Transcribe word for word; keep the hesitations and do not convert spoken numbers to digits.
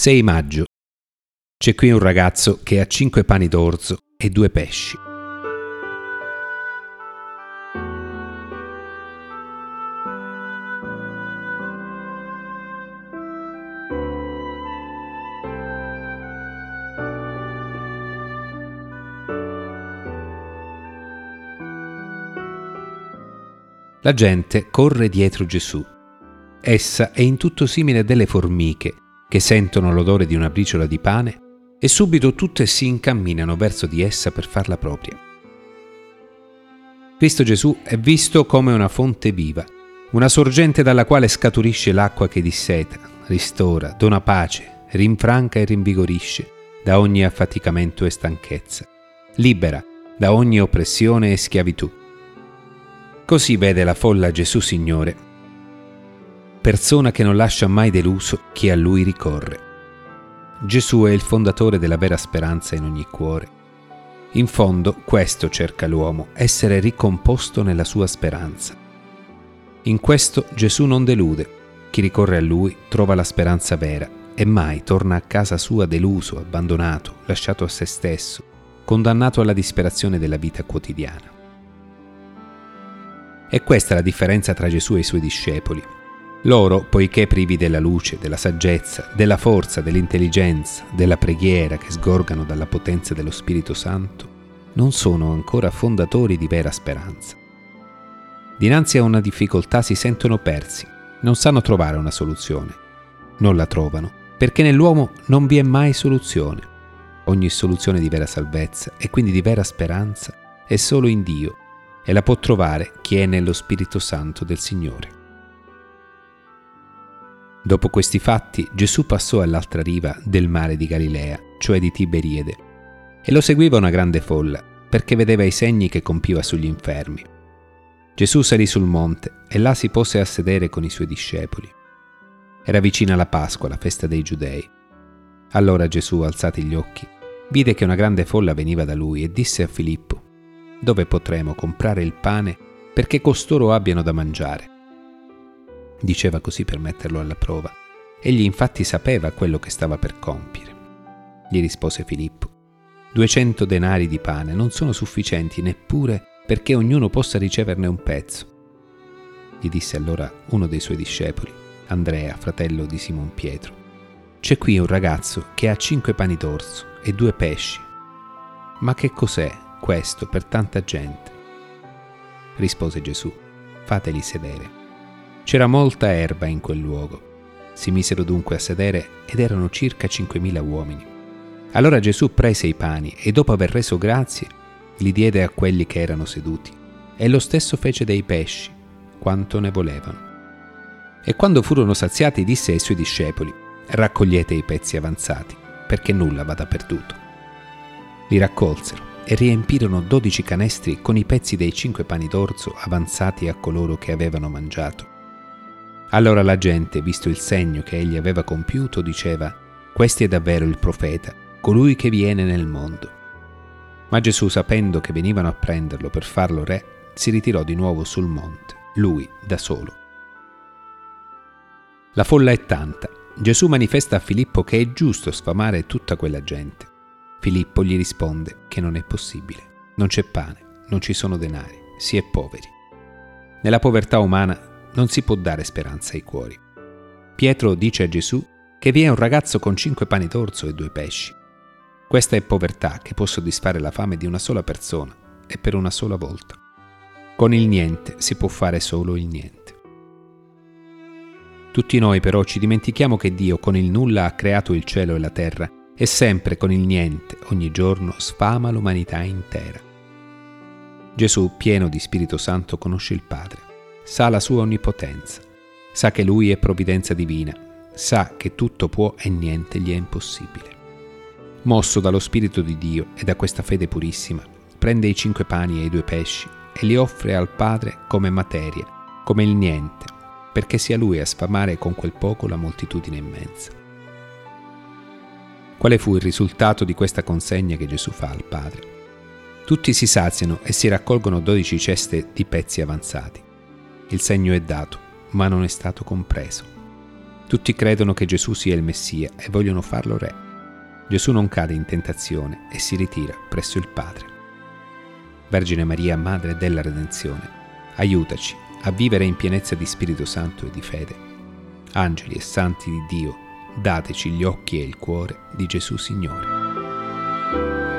sei maggio. C'è qui un ragazzo che ha cinque pani d'orzo e due pesci. La gente corre dietro Gesù. Essa è in tutto simile a delle formiche che sentono l'odore di una briciola di pane e subito tutte si incamminano verso di essa per farla propria. Cristo Gesù è visto come una fonte viva, una sorgente dalla quale scaturisce l'acqua che disseta, ristora, dona pace, rinfranca e rinvigorisce da ogni affaticamento e stanchezza, libera da ogni oppressione e schiavitù. Così vede la folla Gesù Signore, persona che non lascia mai deluso chi a Lui ricorre. Gesù è il fondatore della vera speranza in ogni cuore. In fondo questo cerca l'uomo, essere ricomposto nella sua speranza. In questo Gesù non delude. Chi ricorre a Lui trova la speranza vera e mai torna a casa sua deluso, abbandonato, lasciato a se stesso, condannato alla disperazione della vita quotidiana. E questa è la differenza tra Gesù e i Suoi discepoli. Loro, poiché privi della luce, della saggezza, della forza, dell'intelligenza, della preghiera che sgorgano dalla potenza dello Spirito Santo, non sono ancora fondatori di vera speranza. Dinanzi a una difficoltà si sentono persi, non sanno trovare una soluzione. Non la trovano, perché nell'uomo non vi è mai soluzione. Ogni soluzione di vera salvezza e quindi di vera speranza è solo in Dio, e la può trovare chi è nello Spirito Santo del Signore. Dopo questi fatti, Gesù passò all'altra riva del mare di Galilea, cioè di Tiberiade, e lo seguiva una grande folla, perché vedeva i segni che compiva sugli infermi. Gesù salì sul monte e là si pose a sedere con i Suoi discepoli. Era vicina la Pasqua, la festa dei Giudei. Allora Gesù, alzati gli occhi, vide che una grande folla veniva da Lui e disse a Filippo: «Dove potremo comprare il pane perché costoro abbiano da mangiare?» Diceva così per metterlo alla prova. Egli infatti sapeva quello che stava per compiere. Gli rispose Filippo: «Duecento denari di pane non sono sufficienti neppure perché ognuno possa riceverne un pezzo». Gli disse allora uno dei Suoi discepoli, Andrea, fratello di Simon Pietro: «C'è qui un ragazzo che ha cinque pani d'orzo e due pesci. Ma che cos'è questo per tanta gente?» Rispose Gesù: «Fateli sedere». C'era molta erba in quel luogo. Si misero dunque a sedere ed erano circa cinquemila uomini. Allora Gesù prese i pani e dopo aver reso grazie li diede a quelli che erano seduti, e lo stesso fece dei pesci, quanto ne volevano. E quando furono saziati disse ai Suoi discepoli: «Raccogliete i pezzi avanzati, perché nulla vada perduto». Li raccolsero e riempirono dodici canestri con i pezzi dei cinque pani d'orzo avanzati a coloro che avevano mangiato. Allora la gente, visto il segno che egli aveva compiuto, diceva: «Questi è davvero il profeta, colui che viene nel mondo». Ma Gesù, sapendo che venivano a prenderlo per farlo re, si ritirò di nuovo sul monte, lui da solo. La folla è tanta. Gesù manifesta a Filippo che è giusto sfamare tutta quella gente. Filippo gli risponde che non è possibile. Non c'è pane, non ci sono denari, si è poveri. Nella povertà umana non si può dare speranza ai cuori. Pietro dice a Gesù che vi è un ragazzo con cinque pani d'orzo e due pesci. Questa è povertà che può soddisfare la fame di una sola persona e per una sola volta. Con il niente si può fare solo il niente. Tutti noi però ci dimentichiamo che Dio con il nulla ha creato il cielo e la terra e sempre con il niente, ogni giorno, sfama l'umanità intera. Gesù, pieno di Spirito Santo, conosce il Padre, sa la sua onnipotenza, sa che Lui è provvidenza divina, sa che tutto può e niente gli è impossibile. Mosso dallo Spirito di Dio e da questa fede purissima, prende i cinque pani e i due pesci e li offre al Padre come materia, come il niente, perché sia Lui a sfamare con quel poco la moltitudine immensa. Quale fu il risultato di questa consegna che Gesù fa al Padre? Tutti si saziano e si raccolgono dodici ceste di pezzi avanzati. Il segno è dato, ma non è stato compreso. Tutti credono che Gesù sia il Messia e vogliono farlo re. Gesù non cade in tentazione e si ritira presso il Padre. Vergine Maria, Madre della Redenzione, aiutaci a vivere in pienezza di Spirito Santo e di fede. Angeli e santi di Dio, dateci gli occhi e il cuore di Gesù Signore.